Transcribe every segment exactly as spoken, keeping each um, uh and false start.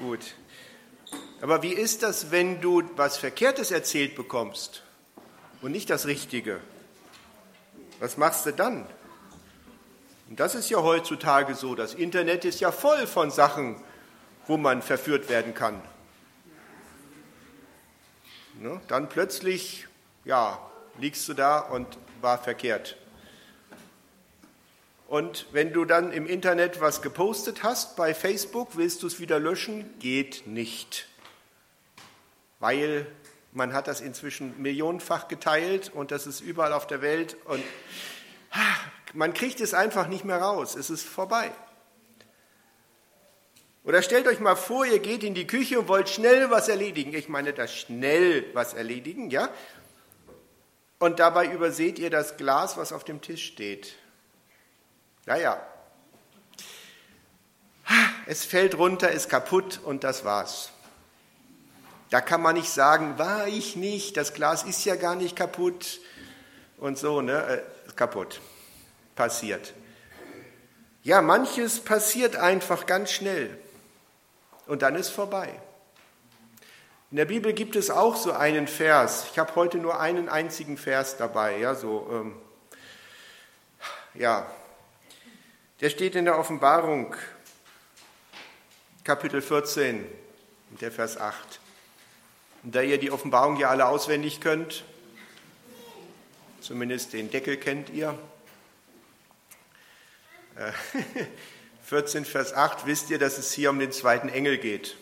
Gut. Aber wie ist das, wenn du was Verkehrtes erzählt bekommst und nicht das Richtige? Was machst du dann? Und das ist ja heutzutage so. Das Internet ist ja voll von Sachen, wo man verführt werden kann. Ne? Dann plötzlich, ja, liegst du da und war verkehrt. Und wenn du dann im Internet was gepostet hast bei Facebook, willst du es wieder löschen? Geht nicht. Weil man hat das inzwischen millionenfach geteilt und das ist überall auf der Welt und man kriegt es einfach nicht mehr raus. Es ist vorbei. Oder stellt euch mal vor, ihr geht in die Küche und wollt schnell was erledigen. Ich meine das schnell was erledigen, ja? Und dabei überseht ihr das Glas, was auf dem Tisch steht. Naja, es fällt runter, ist kaputt und das war's. Da kann man nicht sagen, war ich nicht, das Glas ist ja gar nicht kaputt und so, ne, äh, kaputt, passiert. Ja, manches passiert einfach ganz schnell und dann ist vorbei. In der Bibel gibt es auch so einen Vers, ich habe heute nur einen einzigen Vers dabei, ja, so, ähm, ja, der steht in der Offenbarung, Kapitel vierzehn, der Vers acht. Und da ihr die Offenbarung ja alle auswendig könnt, zumindest den Deckel kennt ihr, äh, vierzehn, Vers acht, wisst ihr, dass es hier um den zweiten Engel geht.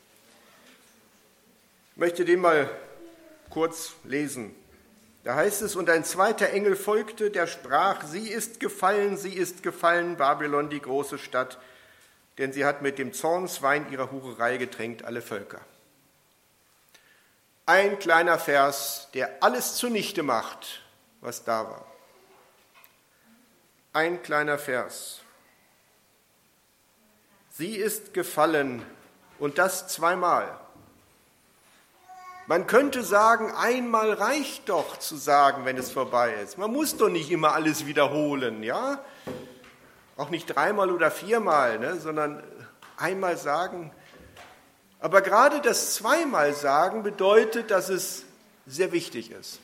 Ich möchte den mal kurz lesen. Da heißt es, und ein zweiter Engel folgte, der sprach, sie ist gefallen, sie ist gefallen, Babylon, die große Stadt, denn sie hat mit dem Zornswein ihrer Hurerei getränkt alle Völker. Ein kleiner Vers, der alles zunichte macht, was da war. Ein kleiner Vers. Sie ist gefallen und das zweimal. Man könnte sagen, einmal reicht doch zu sagen, wenn es vorbei ist. Man muss doch nicht immer alles wiederholen, ja? Auch nicht dreimal oder viermal, ne? Sondern einmal sagen. Aber gerade das zweimal sagen bedeutet, dass es sehr wichtig ist.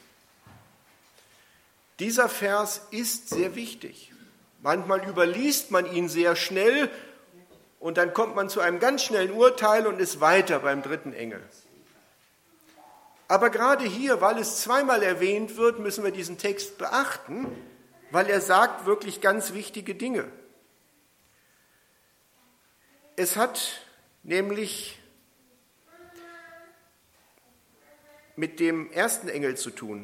Dieser Vers ist sehr wichtig. Manchmal überliest man ihn sehr schnell und dann kommt man zu einem ganz schnellen Urteil und ist weiter beim dritten Engel. Aber gerade hier, weil es zweimal erwähnt wird, müssen wir diesen Text beachten, weil er sagt wirklich ganz wichtige Dinge. Es hat nämlich mit dem ersten Engel zu tun.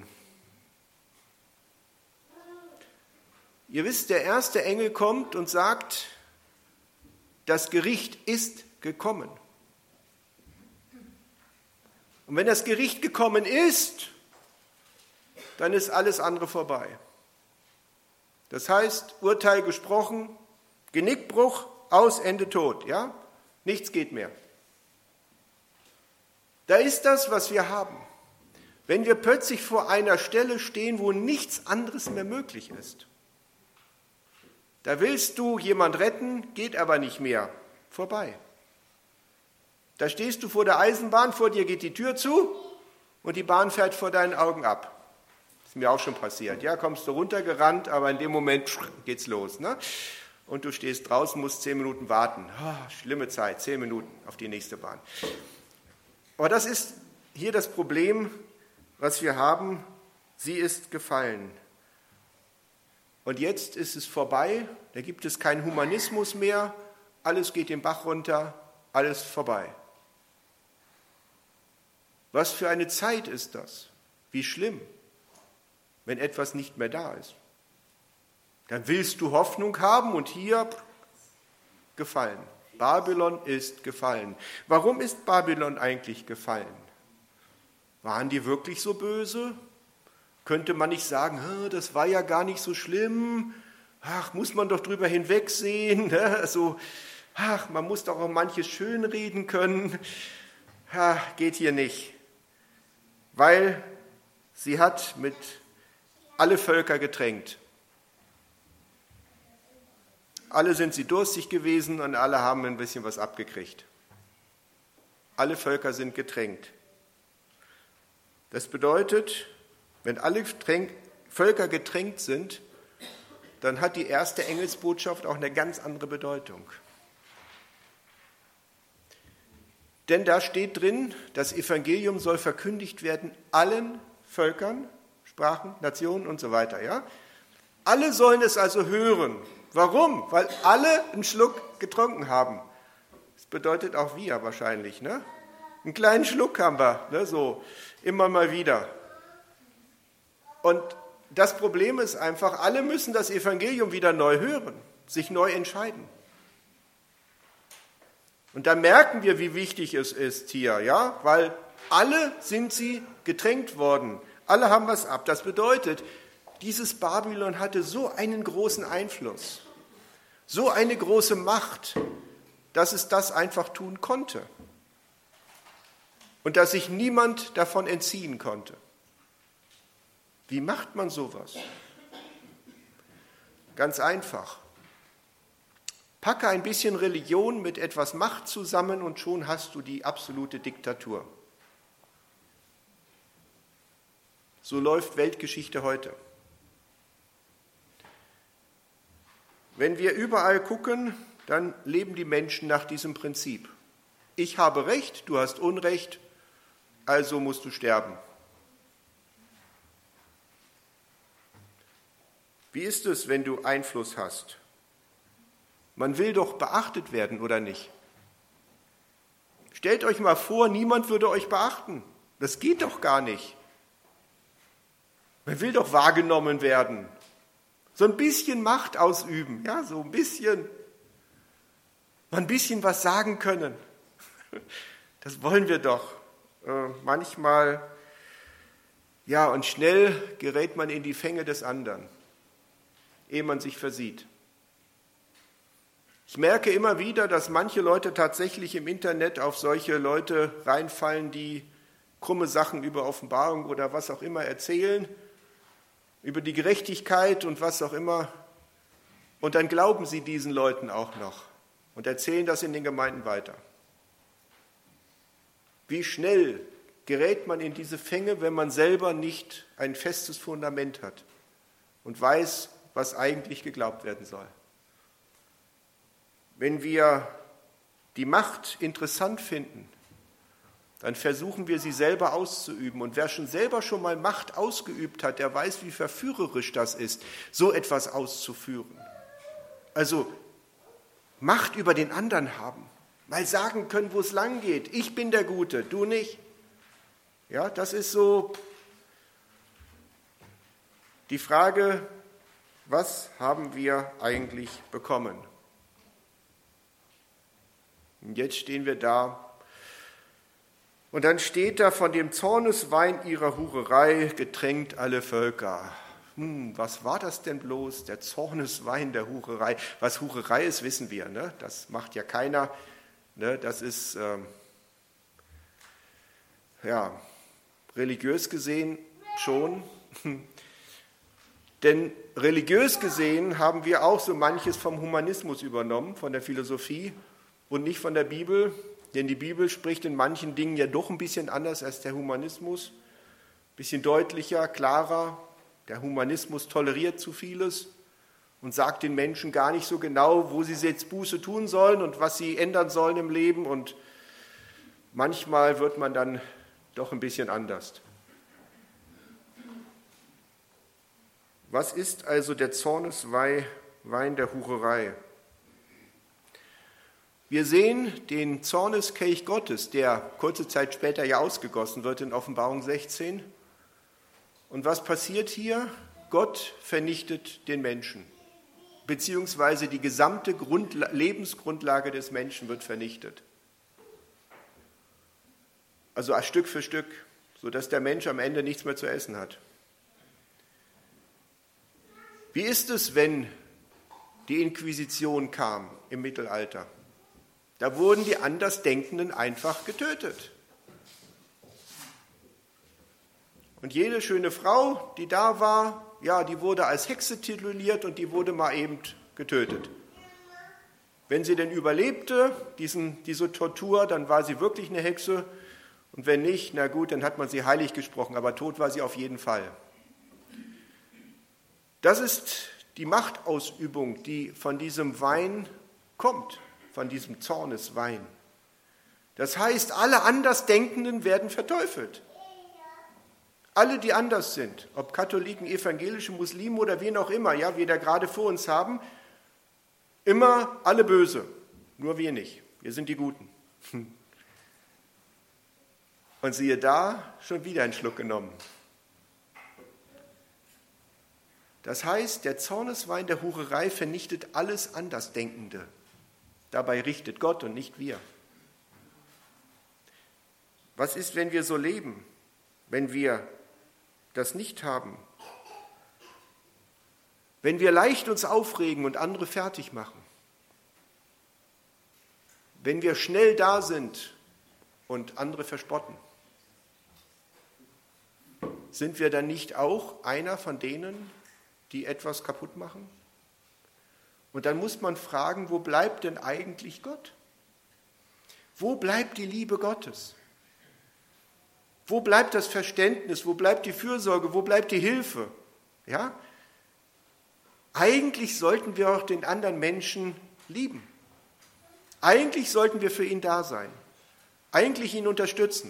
Ihr wisst, der erste Engel kommt und sagt, das Gericht ist gekommen. Und wenn das Gericht gekommen ist, dann ist alles andere vorbei. Das heißt, Urteil gesprochen, Genickbruch, aus, Ende, tot, ja? Nichts geht mehr. Da ist das, was wir haben. Wenn wir plötzlich vor einer Stelle stehen, wo nichts anderes mehr möglich ist. Da willst du jemand retten, geht aber nicht mehr. Vorbei. Da stehst du vor der Eisenbahn, vor dir geht die Tür zu und die Bahn fährt vor deinen Augen ab. Das ist mir auch schon passiert. Ja, kommst du runtergerannt, aber in dem Moment geht's los. Ne? Und du stehst draußen, musst zehn Minuten warten. Oh, schlimme Zeit, zehn Minuten auf die nächste Bahn. Aber das ist hier das Problem, was wir haben. Sie ist gefallen. Und jetzt ist es vorbei, da gibt es keinen Humanismus mehr, alles geht den Bach runter, alles vorbei. Was für eine Zeit ist das? Wie schlimm, wenn etwas nicht mehr da ist. Dann willst du Hoffnung haben und hier gefallen. Babylon ist gefallen. Warum ist Babylon eigentlich gefallen? Waren die wirklich so böse? Könnte man nicht sagen, das war ja gar nicht so schlimm, ach, muss man doch drüber hinwegsehen, also, ach, man muss doch auch manches schönreden können, ja, geht hier nicht, weil sie hat mit alle Völker getränkt. Alle sind sie durstig gewesen und alle haben ein bisschen was abgekriegt. alle Völker sind gedrängt. Das bedeutet, wenn alle Völker gedrängt sind, dann hat die erste Engelsbotschaft auch eine ganz andere Bedeutung. Denn da steht drin, das Evangelium soll verkündigt werden allen Völkern, Sprachen, Nationen und so weiter. Ja? Alle sollen es also hören. Warum? Weil alle einen Schluck getrunken haben. Das bedeutet auch wir wahrscheinlich. Ne? Einen kleinen Schluck haben wir, ne? So immer mal wieder. Und das Problem ist einfach, alle müssen das Evangelium wieder neu hören, sich neu entscheiden. Und da merken wir, wie wichtig es ist hier, ja, weil alle sind sie gedrängt worden, alle haben was ab. Das bedeutet, dieses Babylon hatte so einen großen Einfluss, so eine große Macht, dass es das einfach tun konnte und dass sich niemand davon entziehen konnte. Wie macht man sowas? Ganz einfach. Packe ein bisschen Religion mit etwas Macht zusammen und schon hast du die absolute Diktatur. So läuft Weltgeschichte heute. Wenn wir überall gucken, dann leben die Menschen nach diesem Prinzip. Ich habe Recht, du hast Unrecht, also musst du sterben. Wie ist es, wenn du Einfluss hast? Man will doch beachtet werden, oder nicht? Stellt euch mal vor, niemand würde euch beachten. Das geht doch gar nicht. Man will doch wahrgenommen werden. So ein bisschen Macht ausüben, ja, so ein bisschen, mal ein bisschen was sagen können. Das wollen wir doch. Äh, manchmal, ja, und schnell gerät man in die Fänge des anderen, ehe man sich versieht. Ich merke immer wieder, dass manche Leute tatsächlich im Internet auf solche Leute reinfallen, die krumme Sachen über Offenbarung oder was auch immer erzählen, über die Gerechtigkeit und was auch immer. Und dann glauben sie diesen Leuten auch noch und erzählen das in den Gemeinden weiter. Wie schnell gerät man in diese Fänge, wenn man selber nicht ein festes Fundament hat und weiß, was eigentlich geglaubt werden soll. Wenn wir die Macht interessant finden, dann versuchen wir sie selber auszuüben. Und wer schon selber schon mal Macht ausgeübt hat, der weiß, wie verführerisch das ist, so etwas auszuführen. Also Macht über den anderen haben, mal sagen können, wo es lang geht. Ich bin der Gute, du nicht. Ja, das ist so die Frage, was haben wir eigentlich bekommen? Und jetzt stehen wir da. Und dann steht da, von dem Zorneswein ihrer Hurerei getränkt alle Völker. Hm, was war das denn bloß, der Zorneswein der Hurerei? Was Hurerei ist, wissen wir, ne? Das macht ja keiner. Ne? Das ist, ähm, ja, religiös gesehen schon. Denn religiös gesehen haben wir auch so manches vom Humanismus übernommen, von der Philosophie und nicht von der Bibel. Denn die Bibel spricht in manchen Dingen ja doch ein bisschen anders als der Humanismus. Ein bisschen deutlicher, klarer. Der Humanismus toleriert zu vieles und sagt den Menschen gar nicht so genau, wo sie jetzt Buße tun sollen und was sie ändern sollen im Leben. Und manchmal wird man dann doch ein bisschen anders. Was ist also der Zorneswein der Hurerei? Wir sehen den Zorneskelch Gottes, der kurze Zeit später ja ausgegossen wird in Offenbarung sechzehn. Und was passiert hier? Gott vernichtet den Menschen, beziehungsweise die gesamte Grundla- Lebensgrundlage des Menschen wird vernichtet. Also Stück für Stück, sodass der Mensch am Ende nichts mehr zu essen hat. Wie ist es, wenn die Inquisition kam im Mittelalter? Da wurden die Andersdenkenden einfach getötet. Und jede schöne Frau, die da war, ja, die wurde als Hexe tituliert und die wurde mal eben getötet. Wenn sie denn überlebte, diesen, diese Tortur, dann war sie wirklich eine Hexe. Und wenn nicht, na gut, dann hat man sie heilig gesprochen, aber tot war sie auf jeden Fall. Das ist die Machtausübung, die von diesem Wein kommt, von diesem Zorneswein. Das heißt, alle Andersdenkenden werden verteufelt. Alle, die anders sind, ob Katholiken, Evangelische, Muslime oder wen auch immer, ja, wir da gerade vor uns haben, immer alle böse, nur wir nicht. Wir sind die Guten. Und siehe da, schon wieder einen Schluck genommen. Das heißt, der Zorneswein der Hurerei vernichtet alles Andersdenkende. Dabei richtet Gott und nicht wir. Was ist, wenn wir so leben, wenn wir das nicht haben? Wenn wir leicht uns aufregen und andere fertig machen? Wenn wir schnell da sind und andere verspotten? Sind wir dann nicht auch einer von denen, die etwas kaputt machen? Und dann muss man fragen, wo bleibt denn eigentlich Gott? Wo bleibt die Liebe Gottes? Wo bleibt das Verständnis? Wo bleibt die Fürsorge? Wo bleibt die Hilfe? Ja? Eigentlich sollten wir auch den anderen Menschen lieben. Eigentlich sollten wir für ihn da sein. Eigentlich ihn unterstützen.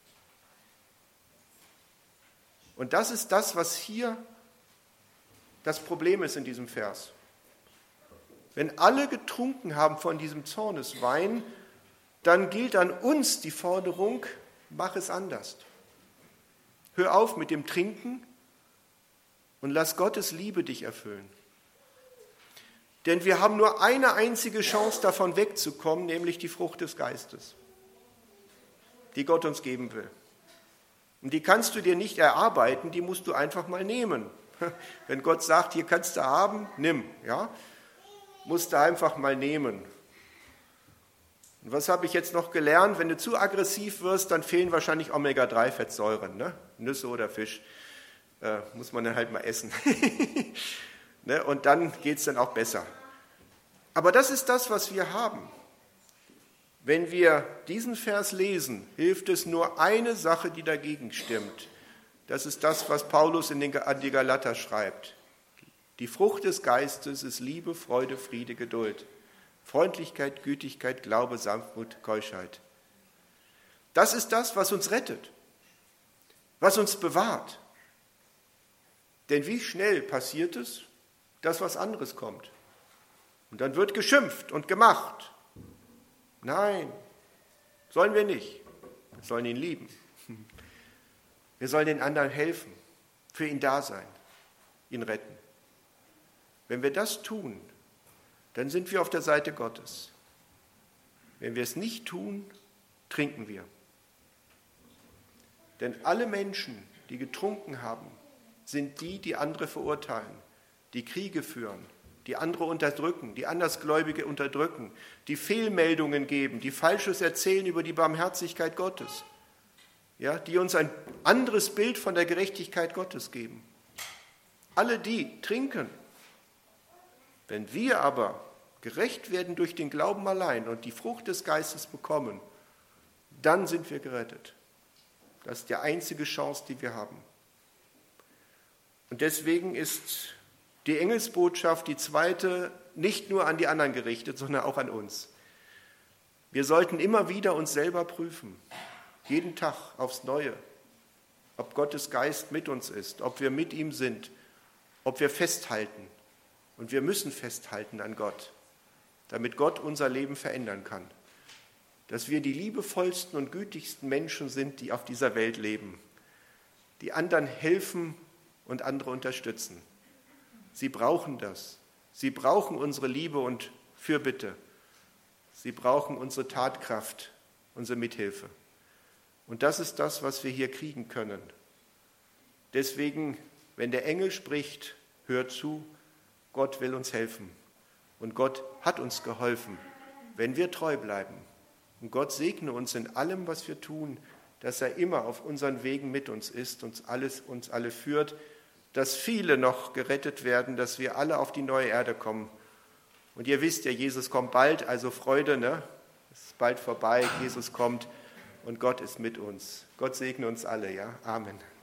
Und das ist das, was hier das Problem ist in diesem Vers. Wenn alle getrunken haben von diesem Zorneswein, dann gilt an uns die Forderung, mach es anders. Hör auf mit dem Trinken und lass Gottes Liebe dich erfüllen. Denn wir haben nur eine einzige Chance, davon wegzukommen, nämlich die Frucht des Geistes, die Gott uns geben will. Und die kannst du dir nicht erarbeiten, die musst du einfach mal nehmen. Wenn Gott sagt, hier kannst du haben, nimm, ja, musst du einfach mal nehmen. Und was habe ich jetzt noch gelernt? Wenn du zu aggressiv wirst, dann fehlen wahrscheinlich Omega drei Fettsäuren, ne? Nüsse oder Fisch, äh, muss man dann halt mal essen. Ne? Und dann geht es dann auch besser. Aber das ist das, was wir haben. Wenn wir diesen Vers lesen, hilft es nur eine Sache, die dagegen stimmt. Das ist das, was Paulus in den, an die Galater schreibt. Die Frucht des Geistes ist Liebe, Freude, Friede, Geduld, Freundlichkeit, Gütigkeit, Glaube, Sanftmut, Keuschheit. Das ist das, was uns rettet, was uns bewahrt. Denn wie schnell passiert es, dass was anderes kommt? Und dann wird geschimpft und gemacht. Nein, sollen wir nicht. Wir sollen ihn lieben. Wir sollen den anderen helfen, für ihn da sein, ihn retten. Wenn wir das tun, dann sind wir auf der Seite Gottes. Wenn wir es nicht tun, trinken wir. Denn alle Menschen, die getrunken haben, sind die, die andere verurteilen, die Kriege führen, die andere unterdrücken, die Andersgläubige unterdrücken, die Fehlmeldungen geben, die Falsches erzählen über die Barmherzigkeit Gottes, ja, die uns ein anderes Bild von der Gerechtigkeit Gottes geben. Alle die trinken. Wenn wir aber gerecht werden durch den Glauben allein und die Frucht des Geistes bekommen, dann sind wir gerettet. Das ist die einzige Chance, die wir haben. Und deswegen ist die Engelsbotschaft, die zweite, nicht nur an die anderen gerichtet, sondern auch an uns. Wir sollten immer wieder uns selber prüfen, jeden Tag aufs Neue, ob Gottes Geist mit uns ist, ob wir mit ihm sind, ob wir festhalten. Und wir müssen festhalten an Gott, damit Gott unser Leben verändern kann. Dass wir die liebevollsten und gütigsten Menschen sind, die auf dieser Welt leben, die anderen helfen und andere unterstützen. Sie brauchen das. Sie brauchen unsere Liebe und Fürbitte. Sie brauchen unsere Tatkraft, unsere Mithilfe. Und das ist das, was wir hier kriegen können. Deswegen, wenn der Engel spricht, hört zu, Gott will uns helfen. Und Gott hat uns geholfen, wenn wir treu bleiben. Und Gott segne uns in allem, was wir tun, dass er immer auf unseren Wegen mit uns ist, uns, alles, uns alle führt, dass viele noch gerettet werden, dass wir alle auf die neue Erde kommen Und ihr wisst ja, Jesus kommt bald, also Freude, ne? Es ist bald vorbei, Jesus kommt und Gott ist mit uns. Gott segne uns alle, ja? Amen.